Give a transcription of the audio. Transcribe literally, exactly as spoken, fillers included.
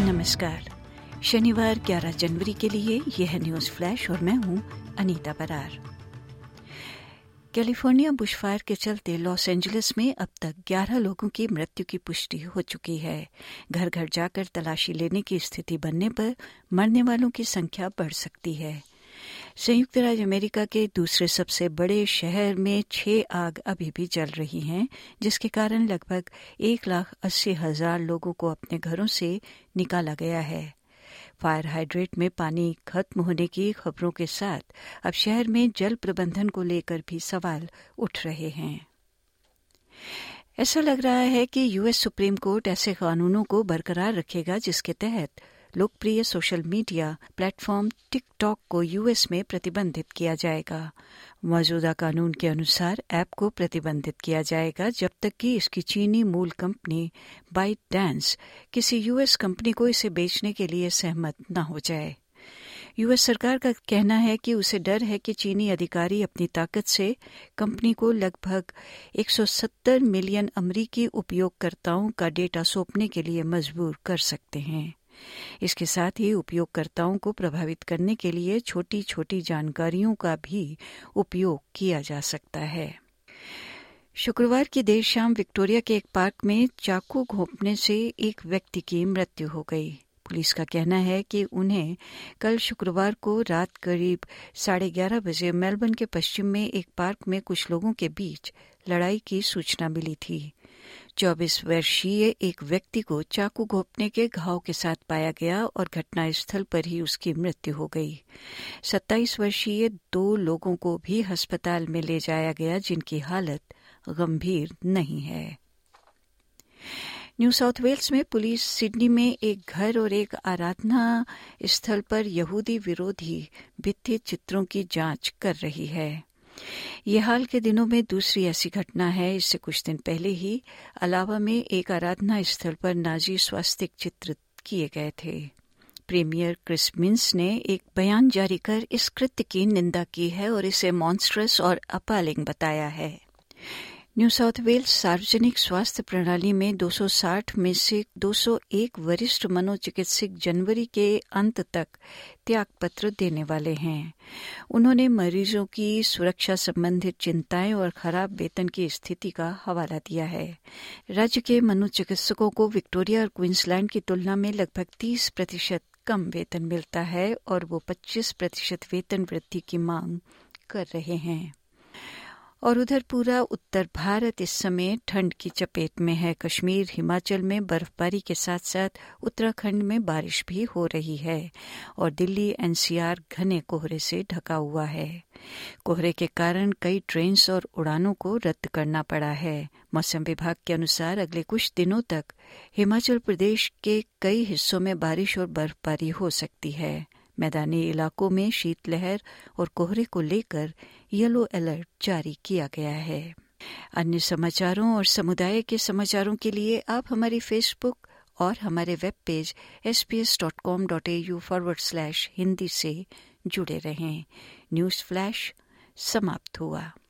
नमस्कार। शनिवार ग्यारह जनवरी के लिए यह है न्यूज़ फ्लैश और मैं हूं अनीता बरार। कैलिफोर्निया बुशफायर के चलते लॉस एंजलिस में अब तक ग्यारह लोगों की मृत्यु की पुष्टि हो चुकी है। घर घर जाकर तलाशी लेने की स्थिति बनने पर मरने वालों की संख्या बढ़ सकती है। संयुक्त राज्य अमेरिका के दूसरे सबसे बड़े शहर में छह आग अभी भी जल रही हैं, जिसके कारण लगभग एक लाख अस्सी हजार लोगों को अपने घरों से निकाला गया है। फायर हाइड्रेट में पानी खत्म होने की खबरों के साथ अब शहर में जल प्रबंधन को लेकर भी सवाल उठ रहे हैं। ऐसा लग रहा है कि यूएस सुप्रीम कोर्ट ऐसे कानूनों को बरकरार रखेगा जिसके तहत लोकप्रिय सोशल मीडिया प्लेटफॉर्म टिकटॉक को यूएस में प्रतिबंधित किया जाएगा। मौजूदा कानून के अनुसार ऐप को प्रतिबंधित किया जाएगा जब तक कि इसकी चीनी मूल कंपनी बाइट डांस किसी यूएस कंपनी को इसे बेचने के लिए सहमत न हो जाए। यूएस सरकार का कहना है कि उसे डर है कि चीनी अधिकारी अपनी ताकत से कंपनी को लगभग एक सौ सत्तर मिलियन अमरीकी उपयोगकर्ताओं का डेटा सौंपने के लिए मजबूर कर सकते हैं। इसके साथ ही उपयोगकर्ताओं को प्रभावित करने के लिए छोटी छोटी जानकारियों का भी उपयोग किया जा सकता है। शुक्रवार की देर शाम विक्टोरिया के एक पार्क में चाकू घोंपने से एक व्यक्ति की मृत्यु हो गई। पुलिस का कहना है कि उन्हें कल शुक्रवार को रात करीब साढ़े ग्यारह बजे मेलबर्न के पश्चिम में एक पार्क में कुछ लोगों के बीच लड़ाई की सूचना मिली थी। चौबीस वर्षीय एक व्यक्ति को चाकू घोंपने के घाव के साथ पाया गया और घटनास्थल पर ही उसकी मृत्यु हो गई। सत्ताईस वर्षीय दो लोगों को भी अस्पताल में ले जाया गया जिनकी हालत गंभीर नहीं है। न्यू साउथ वेल्स में पुलिस सिडनी में एक घर और एक आराधना स्थल पर यहूदी विरोधी भित्ति चित्रों की जांच कर रही है। ये हाल के दिनों में दूसरी ऐसी घटना है। इससे कुछ दिन पहले ही अलावा में एक आराधना स्थल पर नाजी स्वास्तिक चित्रित किए गए थे। प्रीमियर क्रिस मिन्स ने एक बयान जारी कर इस कृत्य की निंदा की है और इसे मॉन्स्ट्रस और अपैलिंग बताया है। न्यू साउथ वेल्स सार्वजनिक स्वास्थ्य प्रणाली में दो सौ साठ में से दो सौ एक वरिष्ठ मनोचिकित्सक जनवरी के अंत तक त्यागपत्र देने वाले हैं। उन्होंने मरीजों की सुरक्षा संबंधित चिंताएं और खराब वेतन की स्थिति का हवाला दिया है। राज्य के मनोचिकित्सकों को विक्टोरिया और क्वींसलैंड की तुलना में लगभग तीस प्रतिशत कम वेतन मिलता है और वो पच्चीस प्रतिशत वेतन वृद्धि की मांग कर रहे हैं। और उधर पूरा उत्तर भारत इस समय ठंड की चपेट में है। कश्मीर, हिमाचल में बर्फबारी के साथ साथ उत्तराखंड में बारिश भी हो रही है और दिल्ली एनसीआर घने कोहरे से ढका हुआ है। कोहरे के कारण कई ट्रेन्स और उड़ानों को रद्द करना पड़ा है। मौसम विभाग के अनुसार अगले कुछ दिनों तक हिमाचल प्रदेश के कई हिस्सों में बारिश और बर्फबारी हो सकती है। मैदानी इलाकों में शीतलहर और कोहरे को लेकर येलो अलर्ट जारी किया गया है। अन्य समाचारों और समुदाय के समाचारों के लिए आप हमारी फेसबुक और हमारे web page S P S dot com dot A U forward slash Hindi से जुड़े रहें। न्यूज़ फ्लैश समाप्त हुआ।